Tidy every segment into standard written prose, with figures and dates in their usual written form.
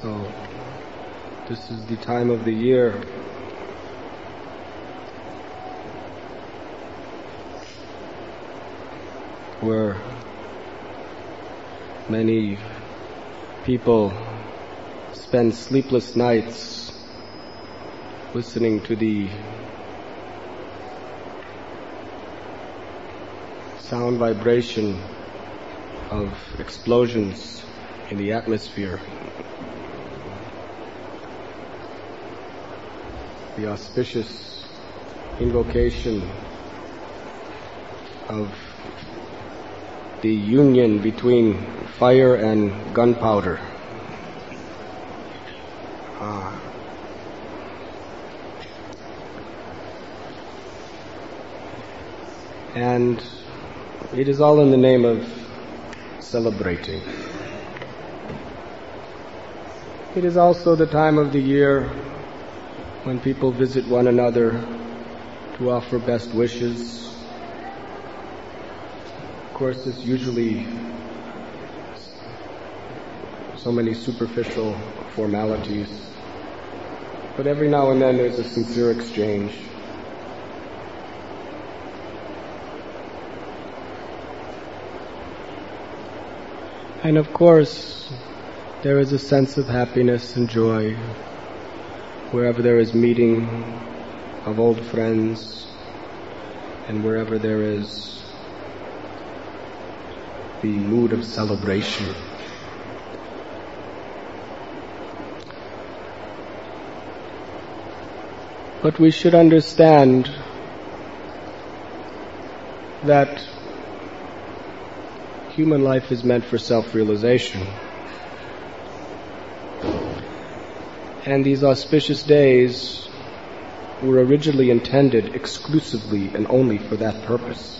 So this is the time of the year where many people spend sleepless nights listening to the sound vibration of explosions in the atmosphere. The auspicious invocation of the union between fire and gunpowder. And it is all in the name of celebrating. It is also the time of the year when people visit one another to offer best wishes. Of course, it's usually so many superficial formalities, but every now and then there's a sincere exchange. And of course, there is a sense of happiness and joy wherever there is meeting of old friends and wherever there is the mood of celebration. But we should understand that human life is meant for self-realization. And these auspicious days were originally intended exclusively and only for that purpose.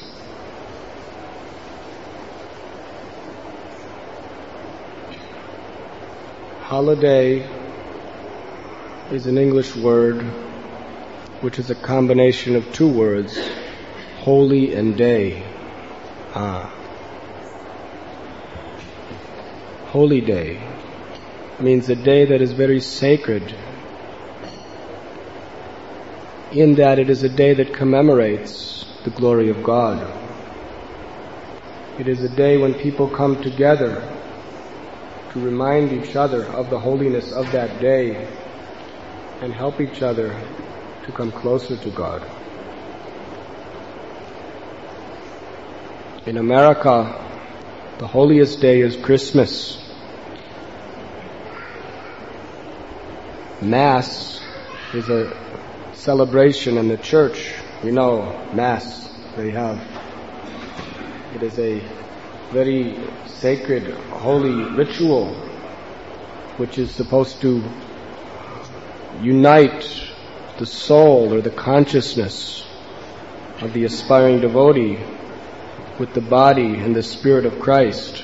Holiday is an English word which is a combination of two words, holy and day. Holy day means a day that is very sacred, in that it is a day that commemorates the glory of God. It is a day when people come together to remind each other of the holiness of that day and help each other to come closer to God. In America, the holiest day is Christmas. Mass is a celebration in the church. We know Mass they have. It is a very sacred, holy ritual which is supposed to unite the soul or the consciousness of the aspiring devotee with the body and the spirit of Christ.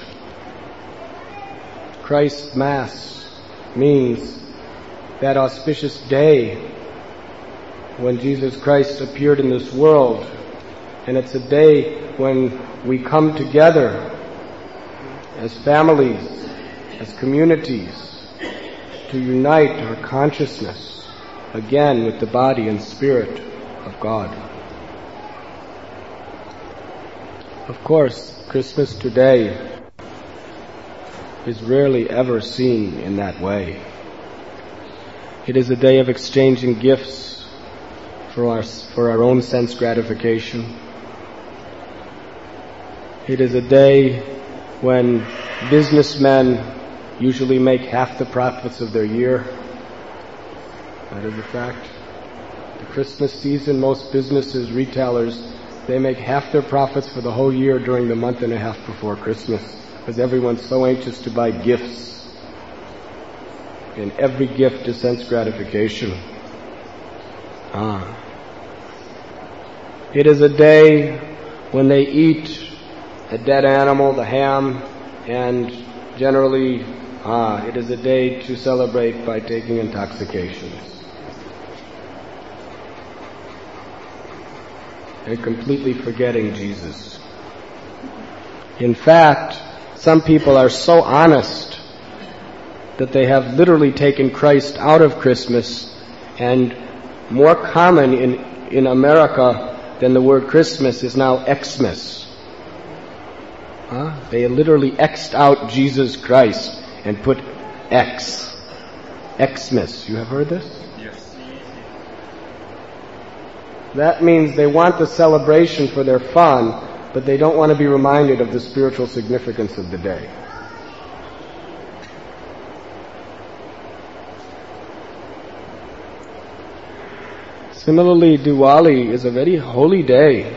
Christ's Mass means that auspicious day when Jesus Christ appeared in this world. And it's a day when we come together as families, as communities, to unite our consciousness again with the body and spirit of God. Of course, Christmas today is rarely ever seen in that way. It is a day of exchanging gifts for our own sense gratification. It is a day when businessmen usually make half the profits of their year. That is a fact. The Christmas season, most businesses, retailers, they make half their profits for the whole year during the month and a half before Christmas, because everyone's so anxious to buy gifts. And every gift is sense gratification. It is a day when they eat a dead animal, the ham, and generally it is a day to celebrate by taking intoxications. And completely forgetting Jesus. In fact, some people are so honest that they have literally taken Christ out of Christmas, and more common in America than the word Christmas is now Xmas. They literally X'd out Jesus Christ and put X. Xmas. You have heard this? Yes. That means they want the celebration for their fun, but they don't want to be reminded of the spiritual significance of the day. Similarly, Diwali is a very holy day.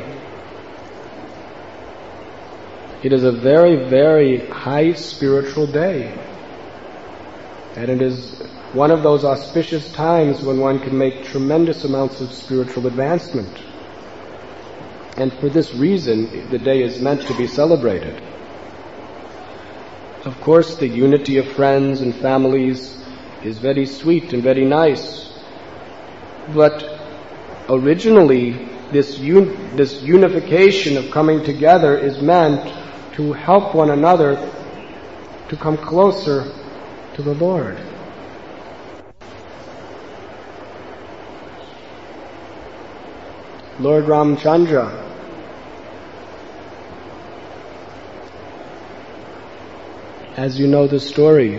It is a very, very high spiritual day. And it is one of those auspicious times when one can make tremendous amounts of spiritual advancement. And for this reason, the day is meant to be celebrated. Of course, the unity of friends and families is very sweet and very nice. But originally, this unification of coming together is meant to help one another to come closer to the Lord. Lord Ramchandra, as you know the story,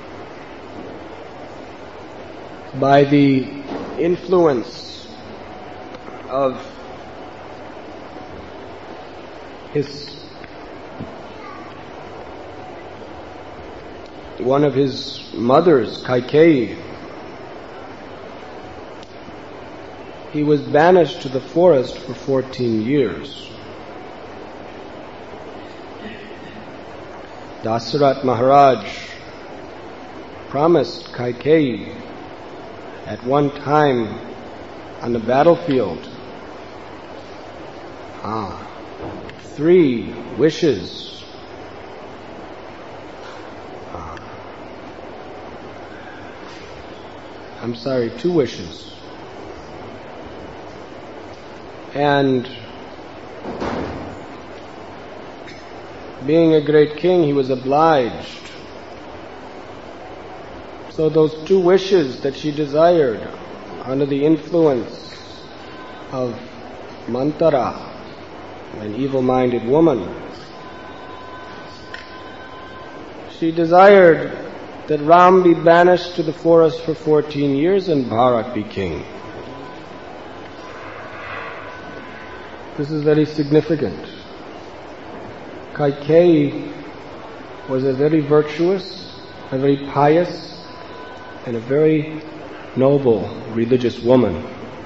by the influence of one of his mothers, Kaikeyi, he was banished to the forest for 14 years. Dasarat Maharaj promised Kaikeyi at one time on the battlefield 3 wishes. 2 wishes. And being a great king, he was obliged. So those 2 wishes that she desired, under the influence of Mantara, an evil-minded woman, she desired that Ram be banished to the forest for 14 years and Bharat be king. This is very significant. Kaikeyi was a very virtuous, a very pious, and a very noble religious woman.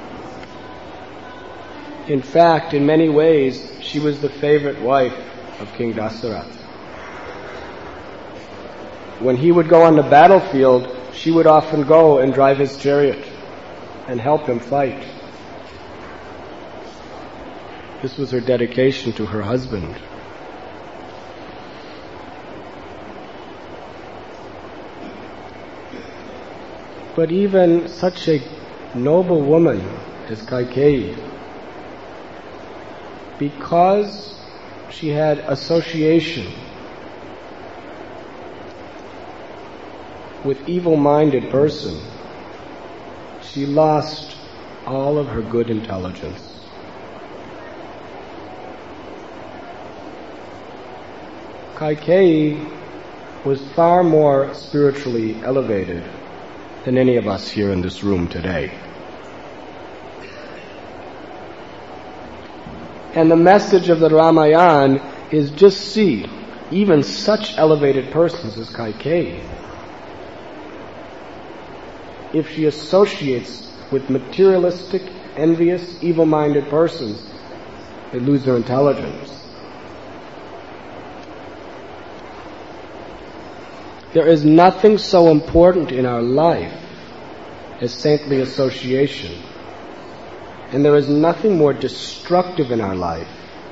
In fact, in many ways, she was the favorite wife of King Dasaratha. When he would go on the battlefield, she would often go and drive his chariot and help him fight. This was her dedication to her husband. But even such a noble woman as Kaikeyi, because she had association with evil-minded person, she lost all of her good intelligence. Kaikeyi was far more spiritually elevated than any of us here in this room today. And the message of the Ramayana is just see, even such elevated persons as Kaikeyi, if she associates with materialistic, envious, evil-minded persons, they lose their intelligence. There is nothing so important in our life as saintly association. And there is nothing more destructive in our life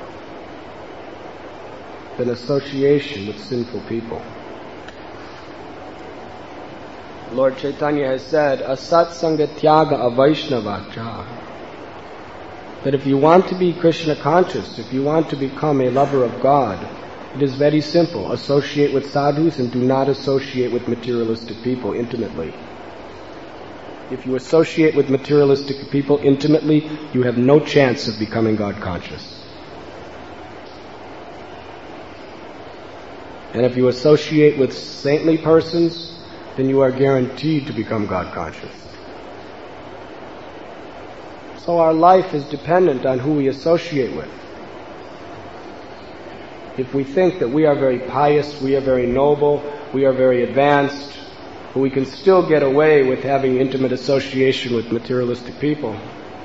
than association with sinful people. Lord Chaitanya has said, Asat Sangha Tyaga Avaishnavacha, that if you want to be Krishna conscious, if you want to become a lover of God, It is very simple. Associate with sadhus and do not associate with materialistic people intimately. If you associate with materialistic people intimately, you have no chance of becoming God conscious. And if you associate with saintly persons, then you are guaranteed to become God conscious. So our life is dependent on who we associate with. If we think that we are very pious, we are very noble, we are very advanced, but we can still get away with having intimate association with materialistic people,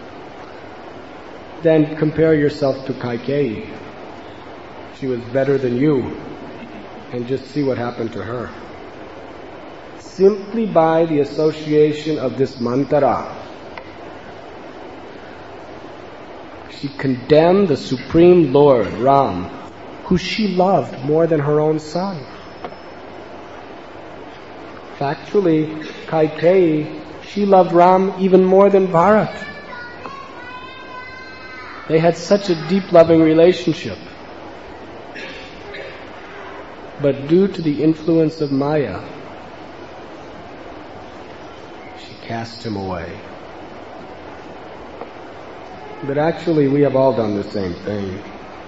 then compare yourself to Kaikeyi. She was better than you, and just see what happened to her. Simply by the association of this mantra, she condemned the Supreme Lord, Ram, who she loved more than her own son. Factually, Kaikeyi, she loved Ram even more than Bharat. They had such a deep loving relationship. But due to the influence of Maya, she cast him away. But actually, we have all done the same thing.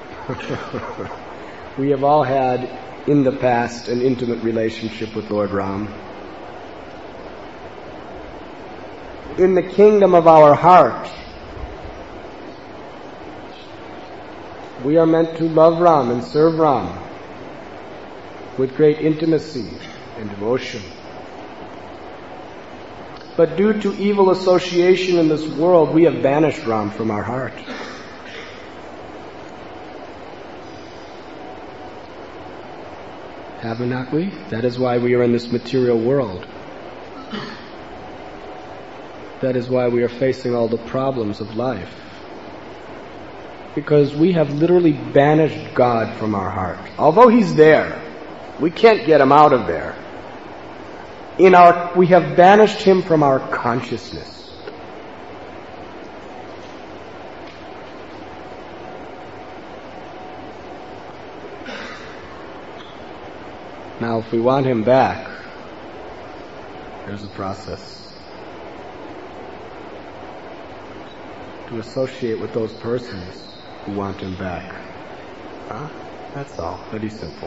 We have all had, in the past, an intimate relationship with Lord Ram. In the kingdom of our heart, we are meant to love Ram and serve Ram with great intimacy and devotion. But due to evil association in this world, we have banished Ram from our heart. Have we not we? That is why we are in this material world. That is why we are facing all the problems of life. Because we have literally banished God from our heart. Although He's there, we can't get Him out of there. We have banished Him from our consciousness. Now, if we want Him back, there's a process. To associate with those persons who want Him back. That's all. Very simple.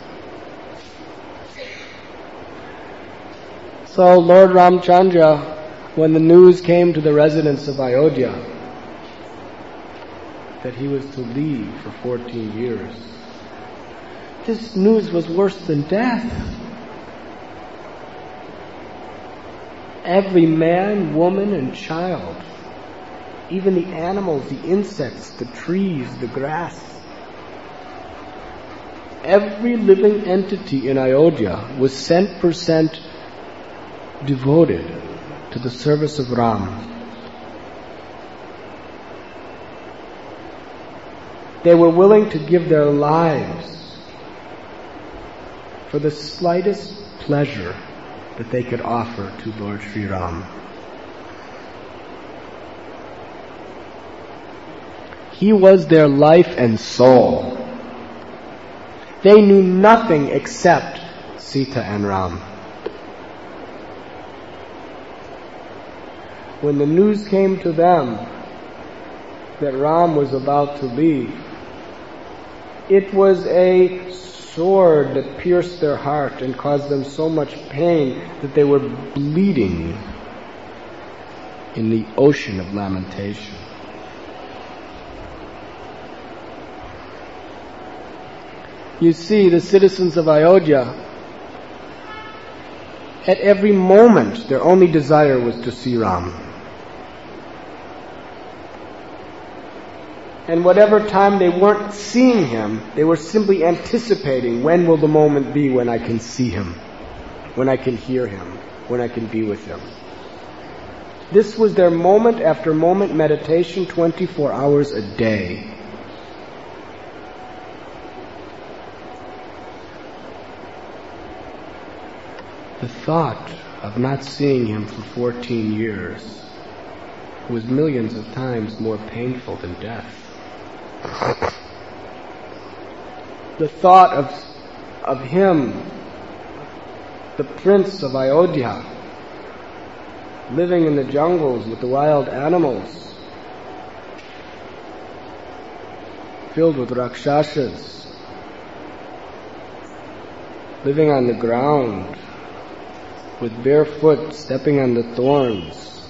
So Lord Ramchandra, when the news came to the residents of Ayodhya that he was to leave for 14 years, this news was worse than death. Every man, woman, and child, even the animals, the insects, the trees, the grass, every living entity in Ayodhya was 100% devoted to the service of Ram. They were willing to give their lives for the slightest pleasure that they could offer to Lord Sri Ram. He was their life and soul. They knew nothing except Sita and Ram. When the news came to them that Ram was about to leave, it was a sword that pierced their heart and caused them so much pain that they were bleeding in the ocean of lamentation. You see, the citizens of Ayodhya, at every moment, their only desire was to see Ram. And whatever time they weren't seeing Him, they were simply anticipating, when will the moment be when I can see Him, when I can hear Him, when I can be with Him. This was their moment after moment meditation, 24 hours a day. The thought of not seeing Him for 14 years was millions of times more painful than death. The thought of of him, the prince of Ayodhya, living in the jungles with the wild animals, filled with rakshasas, living on the ground, with barefoot, stepping on the thorns.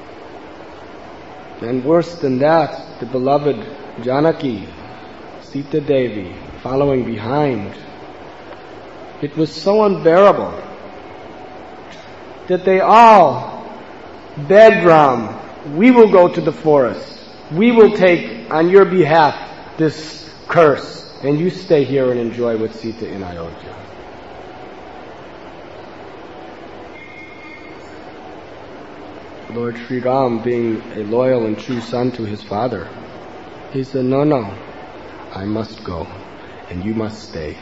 And worse than that, the beloved Janaki, Sita Devi, following behind. It was so unbearable that they all begged Ram, we will go to the forest. We will take on your behalf this curse, and you stay here and enjoy with Sita in Ayodhya. Lord Sri Ram, being a loyal and true son to his father, he said, no, I must go, and you must stay.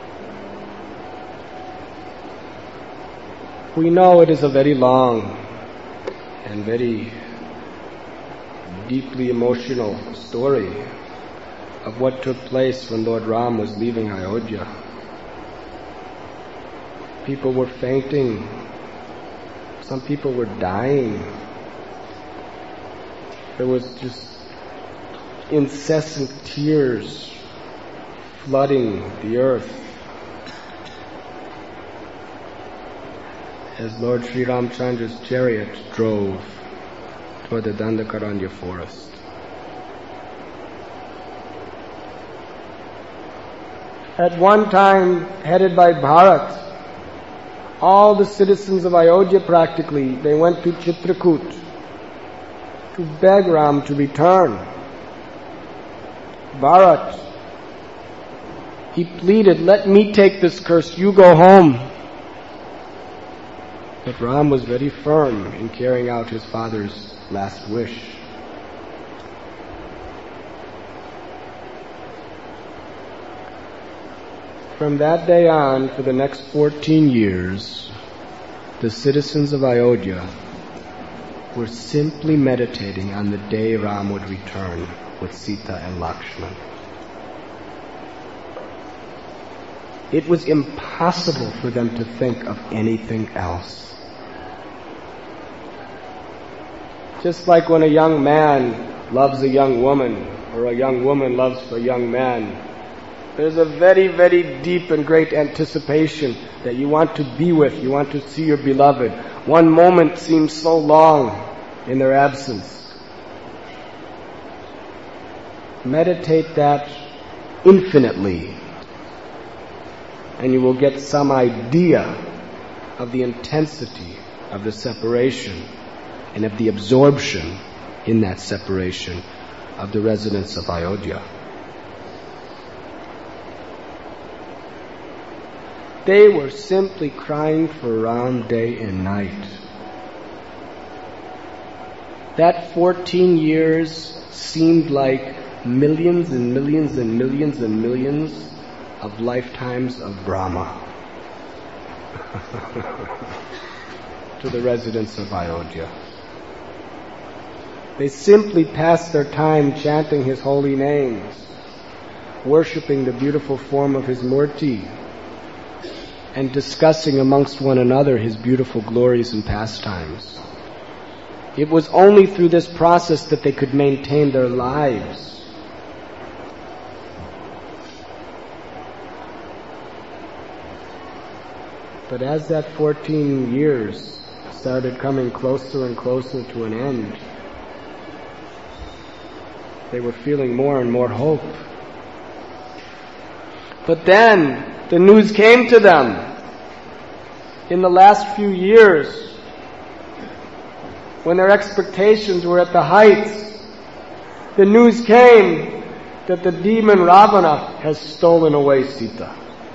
We know it is a very long and very deeply emotional story of what took place when Lord Ram was leaving Ayodhya. People were fainting. Some people were dying. There was just incessant tears flooding the earth as Lord Sri Ramchandra's chariot drove toward the Dandakaranya forest. At one time, headed by Bharat, all the citizens of Ayodhya practically, they went to Chitrakoot to beg Ram to return. Bharat, he pleaded, let me take this curse, you go home. But Ram was very firm in carrying out his father's last wish. From that day on, for the next 14 years, the citizens of Ayodhya were simply meditating on the day Ram would return with Sita and Lakshman. It was impossible for them to think of anything else. Just like when a young man loves a young woman, or a young woman loves a young man, there's a very, very deep and great anticipation that you want to be with, you want to see your beloved. One moment seems so long in their absence. Meditate that infinitely, and you will get some idea of the intensity of the separation and of the absorption in that separation of the residents of Ayodhya. They were simply crying for Ram day and night. That 14 years seemed like millions and millions and millions and millions of lifetimes of Brahma to the residents of Ayodhya. They simply passed their time chanting his holy names, worshipping the beautiful form of his Murti, and discussing amongst one another his beautiful glories and pastimes. It was only through this process that they could maintain their lives. But as that 14 years started coming closer and closer to an end, they were feeling more and more hope. But then the news came to them. In the last few years, when their expectations were at the heights, the news came that the demon Ravana has stolen away Sita.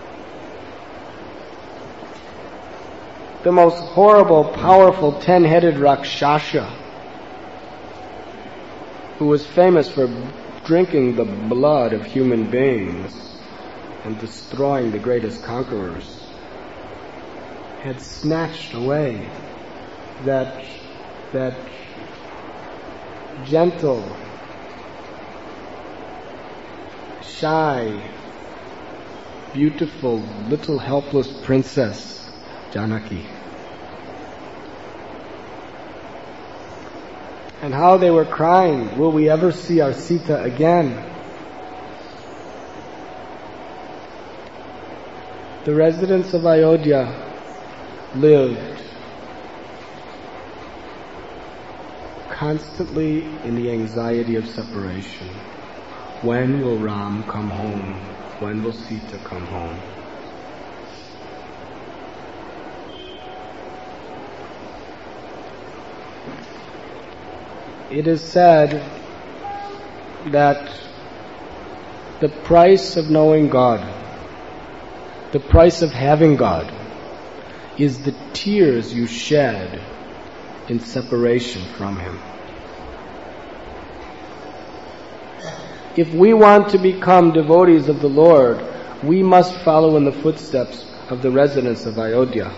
The most horrible, powerful, 10-headed Rakshasa, who was famous for drinking the blood of human beings and destroying the greatest conquerors, had snatched away that gentle, shy, beautiful little helpless princess, Janaki. And how they were crying, will we ever see our Sita again? The residents of Ayodhya lived constantly in the anxiety of separation. When will Ram come home? When will Sita come home? It is said that the price of knowing God, the price of having God, is the tears you shed in separation from Him. If we want to become devotees of the Lord, we must follow in the footsteps of the residents of Ayodhya.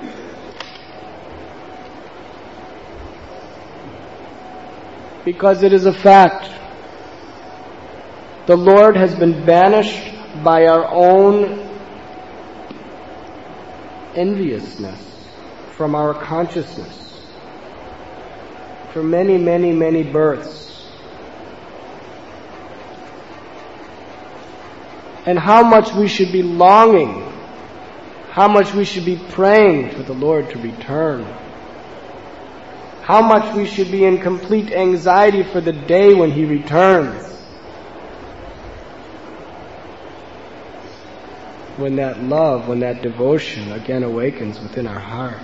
Because it is a fact, the Lord has been banished by our own enviousness from our consciousness for many, many, many births. And how much we should be longing, how much we should be praying for the Lord to return. How much we should be in complete anxiety for the day when He returns. When that love, when that devotion again awakens within our heart.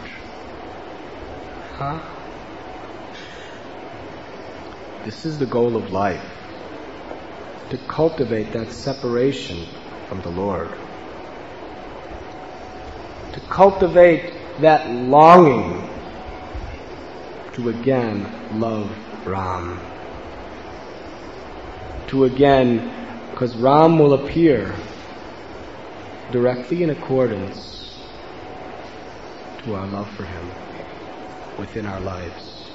This is the goal of life. To cultivate that separation from the Lord. To cultivate that longing to again love Ram. To again, because Ram will appear directly in accordance to our love for Him within our lives.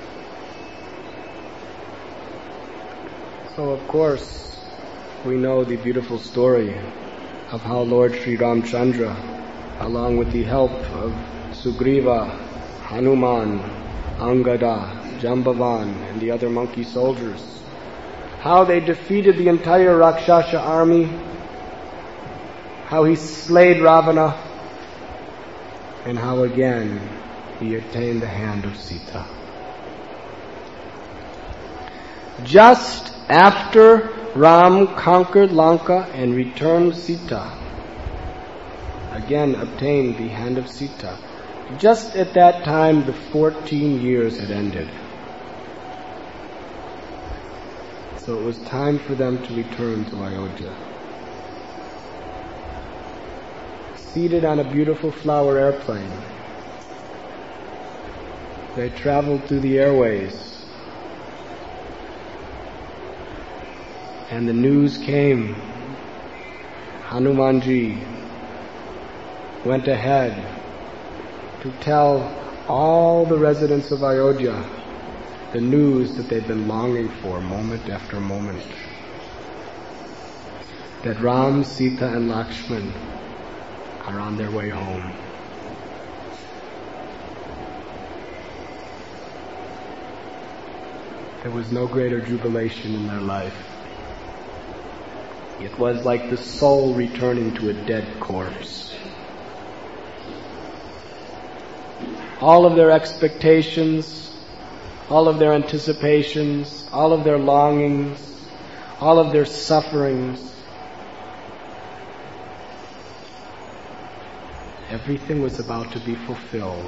So of course, we know the beautiful story of how Lord Sri Ramchandra, along with the help of Sugriva, Hanuman, Angada, Jambavan, and the other monkey soldiers, how they defeated the entire Rakshasa army, how he slayed Ravana, and how again he attained the hand of Sita. Just after Ram conquered Lanka and returned Sita, again obtained the hand of Sita, just at that time the 14 years had ended. So it was time for them to return to Ayodhya. Seated on a beautiful flower airplane, they traveled through the airways, and the news came. Hanumanji went ahead to tell all the residents of Ayodhya the news that they'd been longing for moment after moment. That Ram, Sita, and Lakshman are on their way home. There was no greater jubilation in their life. It was like the soul returning to a dead corpse. All of their expectations, all of their anticipations, all of their longings, all of their sufferings, everything was about to be fulfilled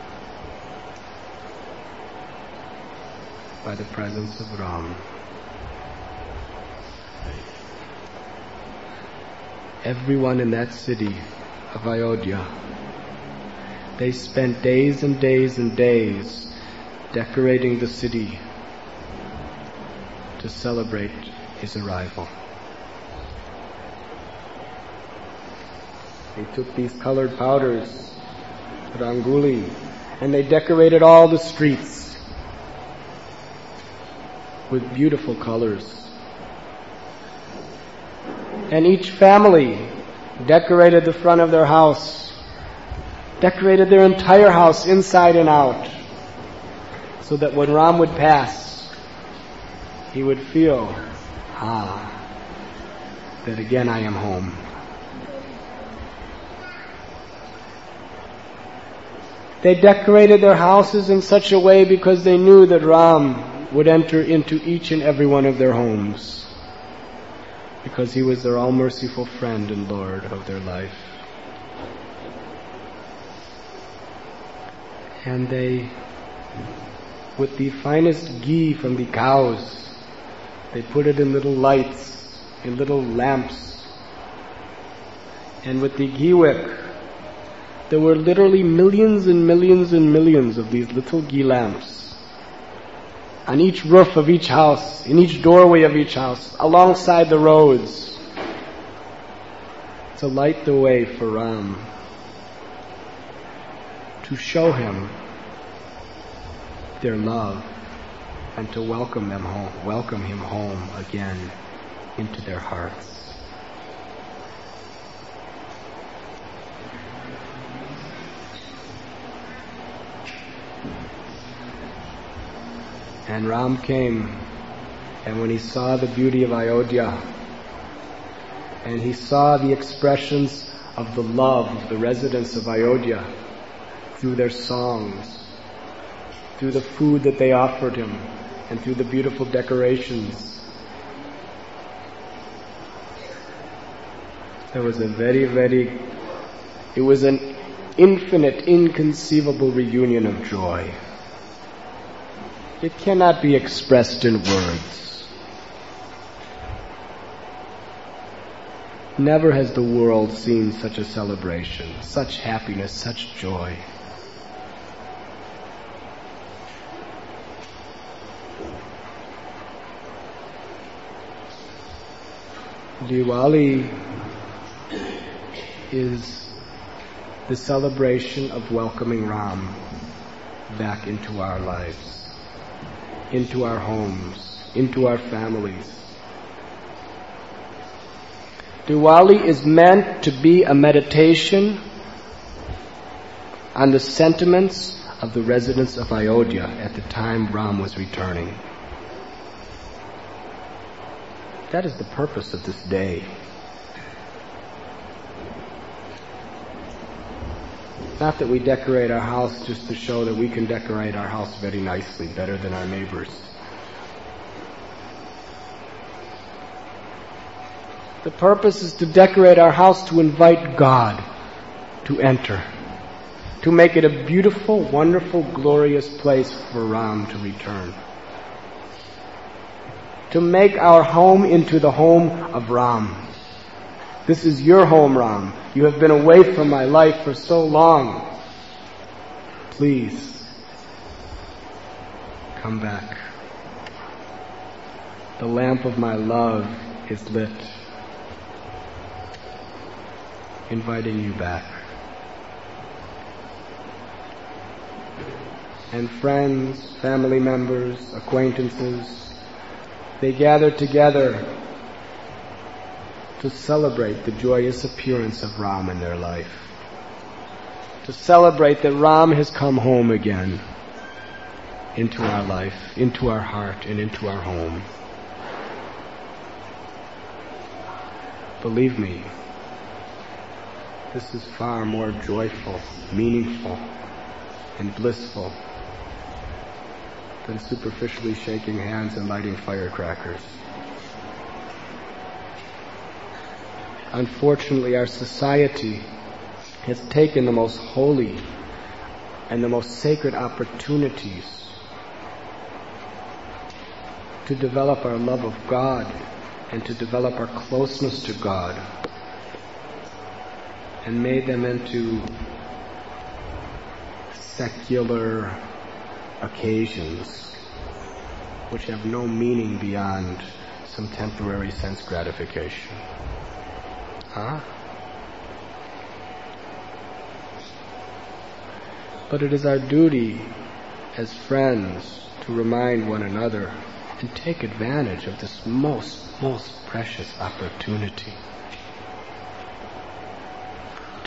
by the presence of Ram. Everyone in that city of Ayodhya, they spent days and days and days decorating the city to celebrate his arrival. They took these colored powders, rangoli, and they decorated all the streets with beautiful colors. And each family decorated the front of their house, decorated their entire house inside and out, so that when Ram would pass, he would feel, that again I am home. They decorated their houses in such a way because they knew that Ram would enter into each and every one of their homes, because he was their all-merciful friend and Lord of their life. And they, with the finest ghee from the cows, they put it in little lights, in little lamps. And with the ghee wick, there were literally millions and millions and millions of these little ghee lamps on each roof of each house, in each doorway of each house, alongside the roads, to light the way for Ram, to show him their love, and to welcome him home again into their hearts. And Ram came, and when he saw the beauty of Ayodhya, and he saw the expressions of the love of the residents of Ayodhya through their songs, through the food that they offered him, and through the beautiful decorations, there was it was an infinite, inconceivable reunion of joy. It cannot be expressed in words. Never has the world seen such a celebration, such happiness, such joy. Diwali is the celebration of welcoming Ram back into our lives, into our homes, into our families. Diwali is meant to be a meditation on the sentiments of the residents of Ayodhya at the time Ram was returning. That is the purpose of this day. Not that we decorate our house just to show that we can decorate our house very nicely, better than our neighbors. The purpose is to decorate our house to invite God to enter, to make it a beautiful, wonderful, glorious place for Ram to return. To make our home into the home of Ram. This is your home, Ram. You have been away from my life for so long. Please, come back. The lamp of my love is lit, inviting you back. And friends, family members, acquaintances, they gathered together to celebrate the joyous appearance of Ram in their life. To celebrate that Ram has come home again into our life, into our heart, and into our home. Believe me, this is far more joyful, meaningful, and blissful than superficially shaking hands and lighting firecrackers. Unfortunately, our society has taken the most holy and the most sacred opportunities to develop our love of God and to develop our closeness to God, and made them into secular occasions which have no meaning beyond some temporary sense gratification. But it is our duty as friends to remind one another and take advantage of this most precious opportunity.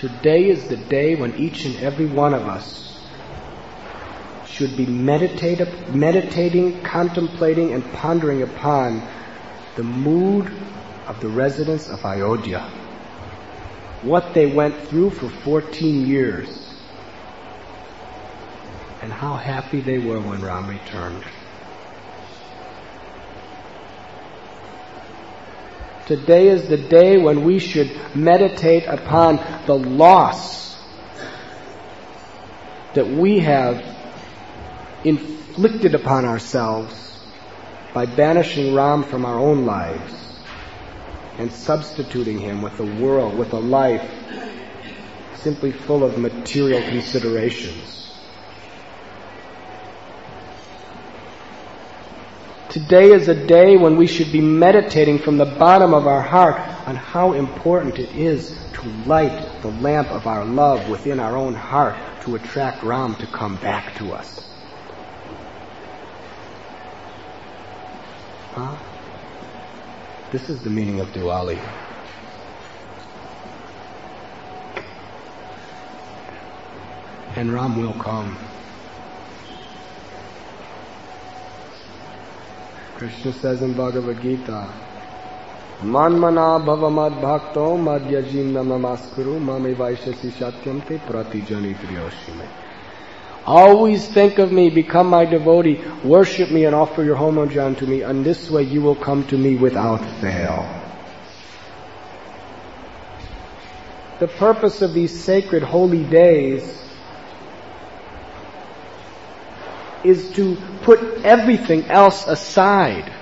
Today is the day when each and every one of us should be meditating, contemplating, and pondering upon the mood of the residents of Ayodhya. What they went through for 14 years. And how happy they were when Ram returned. Today is the day when we should meditate upon the loss that we have inflicted upon ourselves by banishing Ram from our own lives and substituting him with a world, with a life simply full of material considerations. Today is a day when we should be meditating from the bottom of our heart on how important it is to light the lamp of our love within our own heart to attract Ram to come back to us. Huh? This is the meaning of Diwali. And Ram will come. Krishna says in Bhagavad Gita, Manmana bhavamad bhakto madhyajim namamaskuru mame vaishasi satyam te pratijani triyoshime. Always think of me, become my devotee, worship me and offer your homojan to me, and this way you will come to me without fail. The purpose of these sacred holy days is to put everything else aside.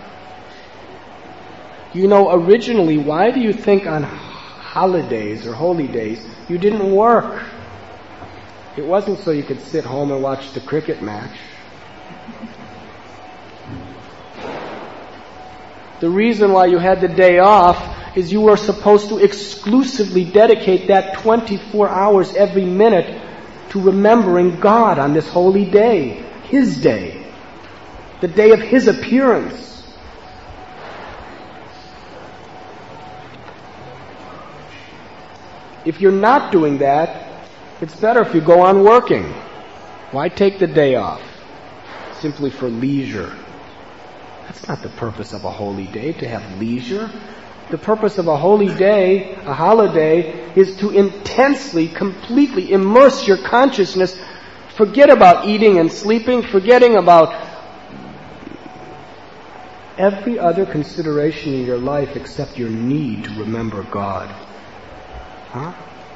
You know, originally, why do you think on holidays or holy days you didn't work? It wasn't so you could sit home and watch the cricket match. The reason why you had the day off is you were supposed to exclusively dedicate that 24 hours every minute to remembering God on this holy day. His day, the day of His appearance. If you're not doing that, it's better if you go on working. Why take the day off? Simply for leisure. That's not the purpose of a holy day, to have leisure. The purpose of a holy day, a holiday, is to intensely, completely immerse your consciousness. Forget about eating and sleeping, forgetting about every other consideration in your life except your need to remember God. Huh?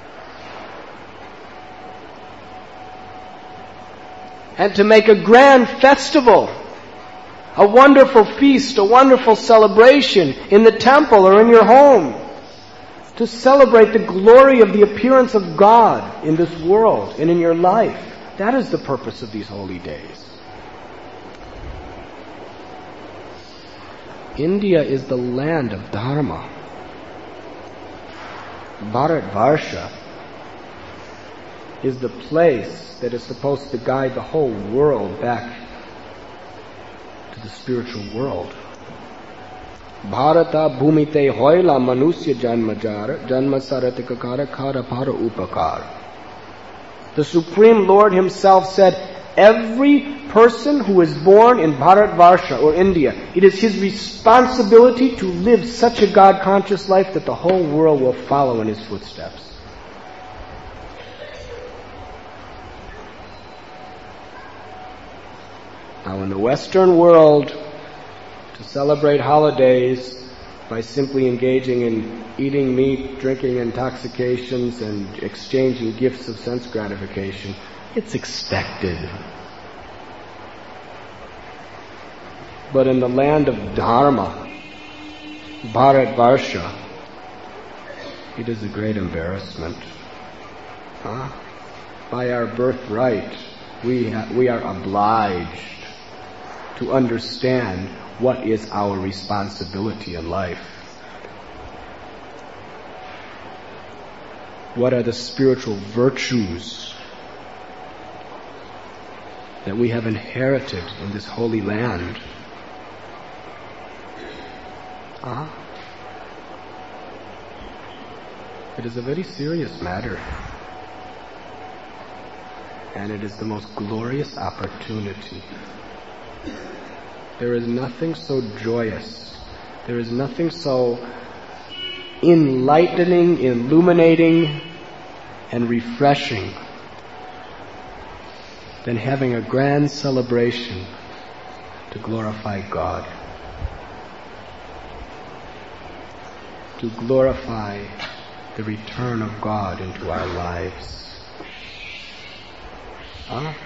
And to make a grand festival, a wonderful feast, a wonderful celebration in the temple or in your home, to celebrate the glory of the appearance of God in this world and in your life. That is the purpose of these holy days. India is the land of Dharma. Bharatvarsha is the place that is supposed to guide the whole world back to the spiritual world. Bharata bhumite hoila manusya janmajar janma saratikakara kara para upakar. The Supreme Lord Himself said, every person who is born in Bharatvarsha or India, it is his responsibility to live such a God-conscious life that the whole world will follow in his footsteps. Now in the Western world, to celebrate holidays by simply engaging in eating meat, drinking intoxications, and exchanging gifts of sense gratification, it's expected. But in the land of Dharma, Bharatvarsha, it is a great embarrassment. By our birthright, we are obliged to understand what is our responsibility in life. What are the spiritual virtues that we have inherited in this holy land? It is a very serious matter. And it is the most glorious opportunity. There is nothing so joyous. There is nothing so enlightening, illuminating, and refreshing than having a grand celebration to glorify God. To glorify the return of God into our lives. Huh?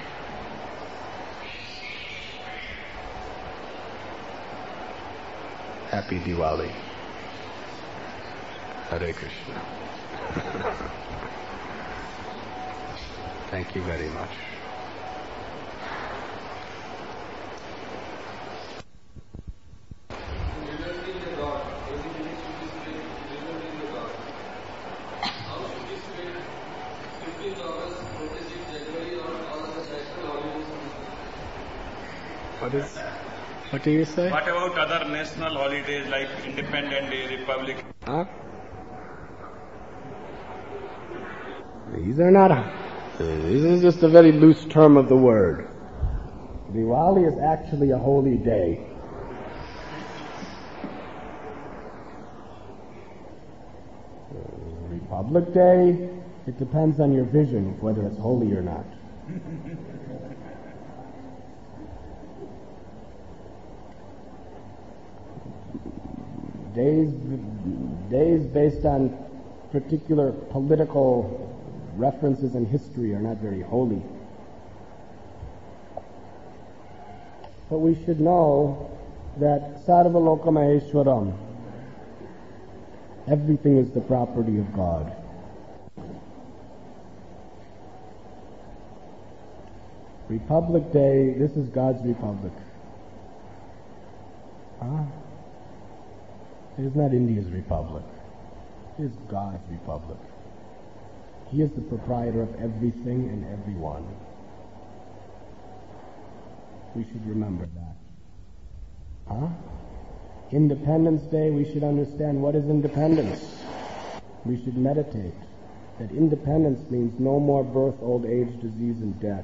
Happy Diwali. Hare Krishna. Thank you very much. What do you say? What about other national holidays like Independence Day, Republic? Huh? These are not. This is just a very loose term of the word. Diwali is actually a holy day. Republic Day, it depends on your vision of whether it's holy or not. Days based on particular political references in history are not very holy. But we should know that Sarva Loka Maheshwaram, everything is the property of God. Republic Day, this is God's republic. Huh? It is not India's republic. It is God's republic. He is the proprietor of everything and everyone. We should remember that. Huh? Independence Day, we should understand what is independence. We should meditate that independence means no more birth, old age, disease, and death.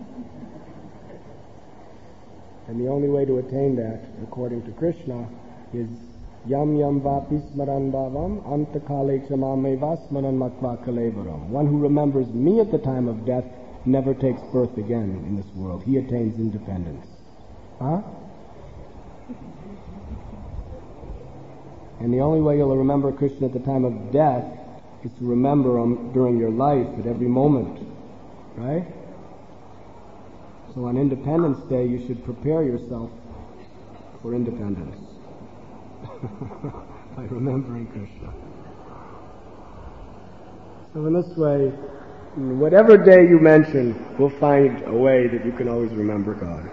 And the only way to attain that, according to Krishna, is Yam yam vapi smaran bhavam antakale kshamameva smaran matva kalevaram. One who remembers me at the time of death never takes birth again in this world. He attains independence. Huh? And the only way you'll remember Krishna at the time of death is to remember him during your life at every moment. Right? So on Independence Day you should prepare yourself for independence. By remembering Krishna. So in this way, whatever day you mention, we'll find a way that you can always remember God.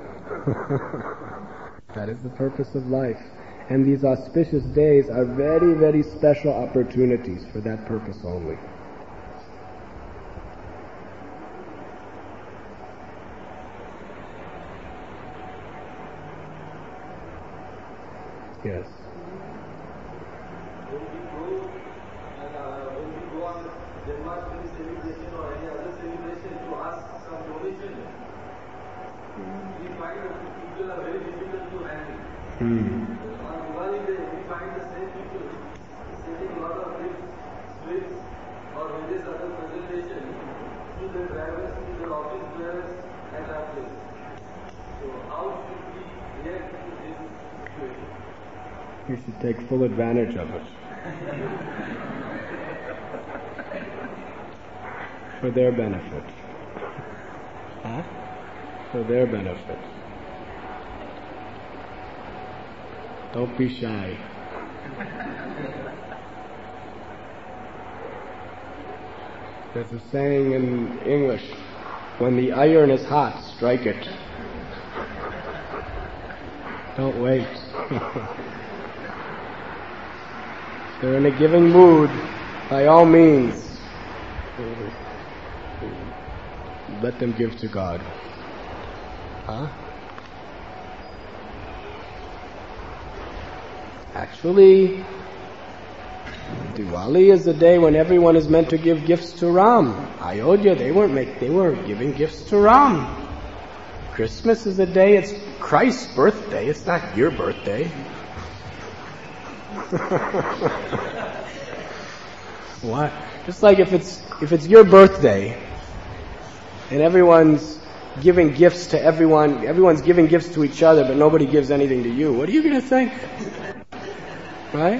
That is the purpose of life. And these auspicious days are very, very special opportunities for that purpose only. Yes. When we go on Janmashtami celebration or any other celebration to ask some donation, we find that people are very difficult to handle. On Diwali Day, we find the same people sending a lot of gifts, sweets, or various other presentation to their drivers, to their office bearers, and others. So how should we react to this situation? You should take full advantage of it. For their benefit. Huh? For their benefit. Don't be shy. There's a saying in English, when the iron is hot, strike it. Don't wait. If they're in a giving mood, by all means, let them give to God. Huh? Actually, Diwali is the day when everyone is meant to give gifts to Ram. Ayodhya, they were giving gifts to Ram. Christmas is a day, it's Christ's birthday, it's not your birthday. What? Just like if it's your birthday and everyone's giving gifts to everyone's giving gifts to each other, but nobody gives anything to you, what are you going to think? Right?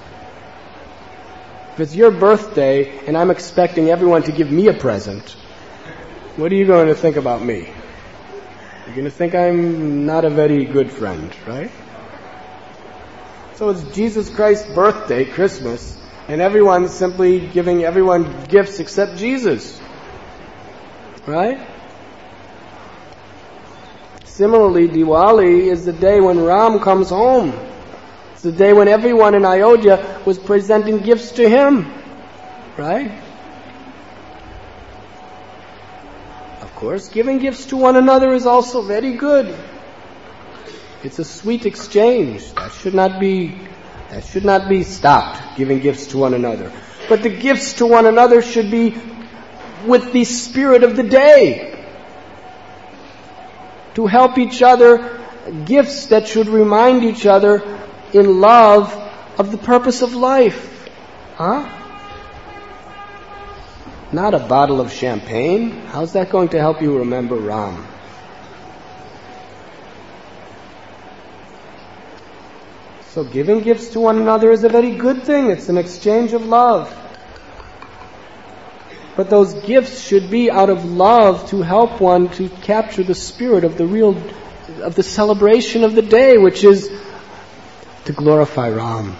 If it's your birthday and I'm expecting everyone to give me a present, what are you going to think about me? You're going to think I'm not a very good friend, right? So it's Jesus Christ's birthday, Christmas, and everyone's simply giving everyone gifts except Jesus. Right? Similarly, Diwali is the day when Ram comes home. It's the day when everyone in Ayodhya was presenting gifts to him. Right? Of course, giving gifts to one another is also very good. It's a sweet exchange. That should not be stopped, giving gifts to one another. But the gifts to one another should be with the spirit of the day. To help each other, gifts that should remind each other in love of the purpose of life. Not a bottle of champagne. How's that going to help you remember Ram? So giving gifts to one another is a very good thing. It's an exchange of love. But those gifts should be out of love to help one to capture the spirit of the celebration of the day, which is to glorify Ram.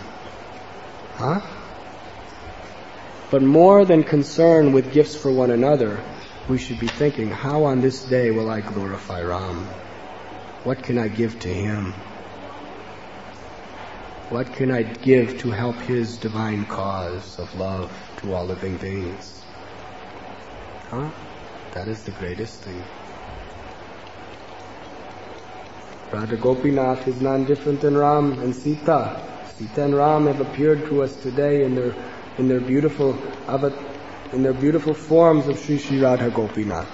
But more than concern with gifts for one another, we should be thinking, how on this day will I glorify Ram? What can I give to him? What can I give to help his divine cause of love to all living beings? That is the greatest thing. Radha Gopinath is none different than Ram and Sita. Sita and Ram have appeared to us today in their beautiful forms of Sri Sri Radha Gopinath.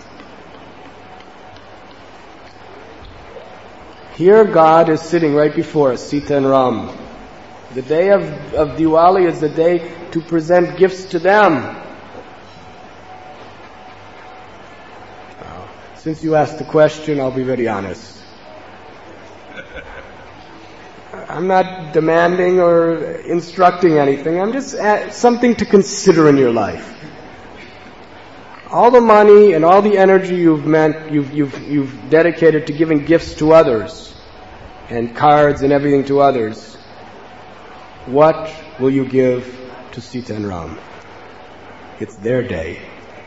Here God is sitting right before us, Sita and Ram. The day of Diwali is the day to present gifts to them. Since you asked the question, I'll be very honest. I'm not demanding or instructing anything. I'm just something to consider in your life. All the money and all the energy you've dedicated to giving gifts to others, and cards and everything to others, what will you give to Sita and Ram? It's their day.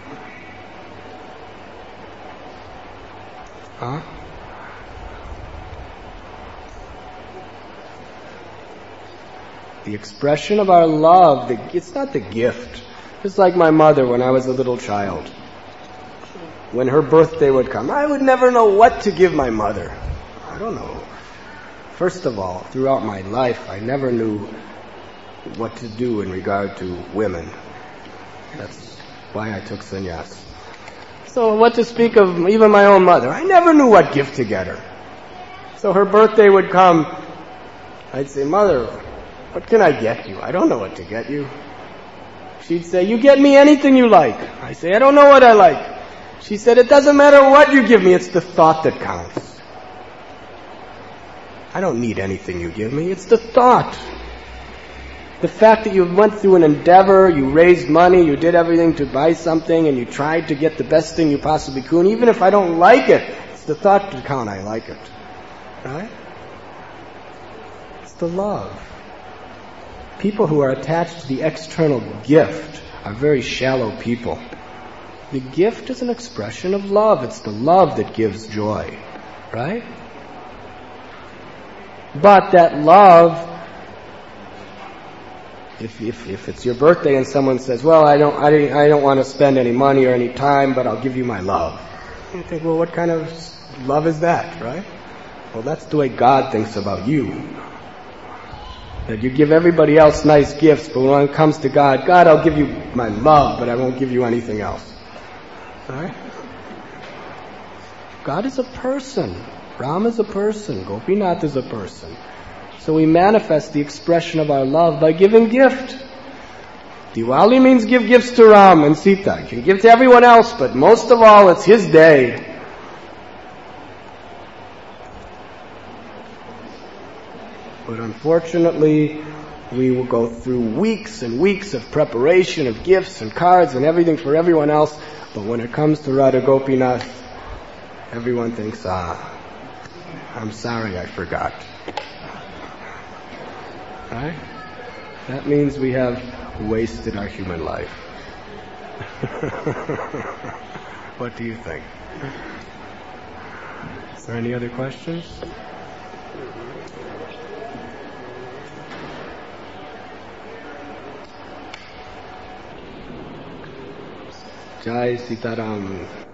The expression of our love, it's not the gift. Just like my mother when I was a little child. When her birthday would come, I would never know what to give my mother. I don't know. First of all, throughout my life, I never knew what to do in regard to women. That's why I took sannyas. So what to speak of even my own mother? I never knew what gift to get her. So her birthday would come, I'd say, Mother, what can I get you? I don't know what to get you. She'd say, you get me anything you like. I say, I don't know what I like. She said, it doesn't matter what you give me, it's the thought that counts. I don't need anything you give me, it's the thought. The fact that you went through an endeavor, you raised money, you did everything to buy something, and you tried to get the best thing you possibly could, even if I don't like it, it's the thought that counts, I like it. Right? It's the love. People who are attached to the external gift are very shallow people. The gift is an expression of love. It's the love that gives joy. Right? But that love, if it's your birthday and someone says, well, I don't want to spend any money or any time, but I'll give you my love. You think, well, what kind of love is that, right? Well, that's the way God thinks about you. That you give everybody else nice gifts, but when it comes to God, God, I'll give you my love, but I won't give you anything else. Right? God is a person. Ram is a person. Gopinath is a person. So we manifest the expression of our love by giving gift. Diwali means give gifts to Ram and Sita. You can give to everyone else, but most of all, it's his day. But unfortunately, we will go through weeks and weeks of preparation of gifts and cards and everything for everyone else. But when it comes to Radha Gopinath, everyone thinks, I'm sorry I forgot. Right? That means we have wasted our human life. What do you think? Is there any other questions? Jai Sitaram.